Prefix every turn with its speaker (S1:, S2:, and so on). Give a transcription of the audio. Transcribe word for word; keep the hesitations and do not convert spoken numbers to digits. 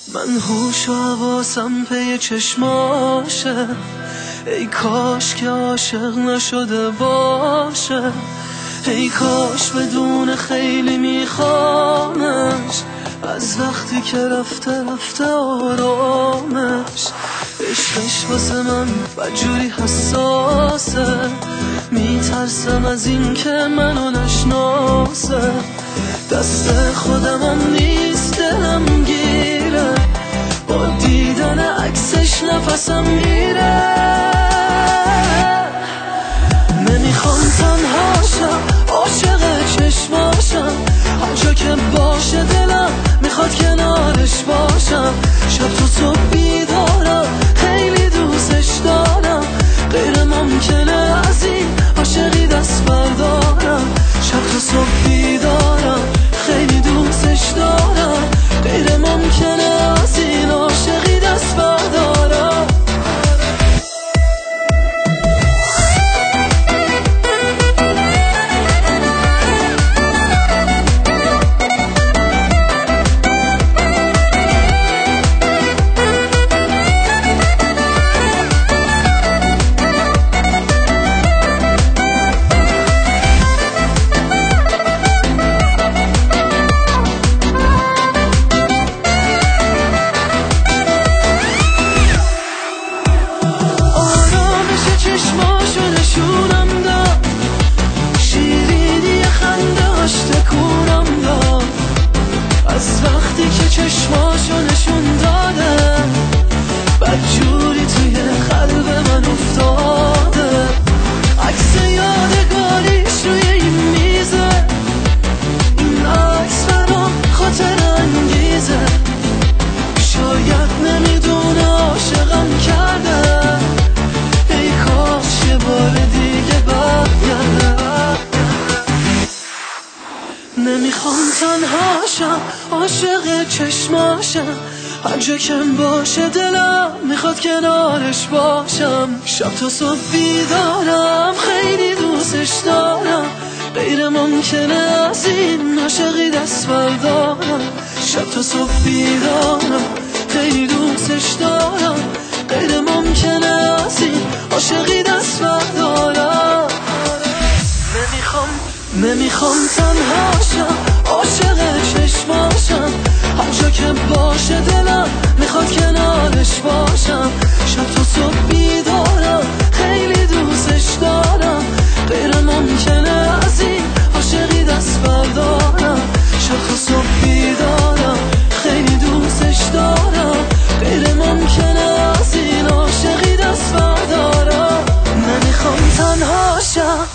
S1: من هوش و حواسم پی چشماشه، ای کاش که عاشق نشده باشه، ای کاش بدون خیلی میخوامش، از وقتی که رفته رفته آرامش. عشقش واسه من بدجوری حساسه، میترسم از این که منو نشناسه، دست خودمم نیست دلم گیره، با دیدن عکسش نفسم میره. نمیخوام تنها شم، عاشق چشماشم، هر جا که باشه دلم میخواد کنارش باشم. شب تو صبح بیدارم، خیلی دوستش دارم، غیر ممکنه از این عاشقی دست بردارم. شب تو صبح بیدارم، خیلی دوستش دارم، غیر ممکنه از این عاشقی دست بردارم. چشماشو نشون داده، بدجوری توی قلب من افتاده، عکس یادگاریش روی این میزه، این عکس برام خاطر انگیزه. شاید نمیدونه عاشقم کرده، ای کاش یه بار دیگه برگرده. نمیخوام تنها شم، عاشق چشماشم، هر جا که باشه دلم میخواد کنارش باشم. شب تا صبح بیدارم، خیلی دوستش دارم، غیر ممکنه از این عاشقی دست بردارم. شب تا صبح بیدارم، خیلی دوستش دارم، غیر ممکنه از این عاشقی دست بردارم. نمیخوام نمیخوام تنها شم، عاشق چشماشم، هر جا که باشه دلم میخواد کنارش باشم. شب تا صبح بیدارم، خیلی دوستش دارم، غیر ممکنه از این عاشقی دست بردارم. شب تا صبح بیدارم، خیلی دوستش دارم، غیر ممکنه از این عاشقی دست بردارم. نمیخوام تنها شم،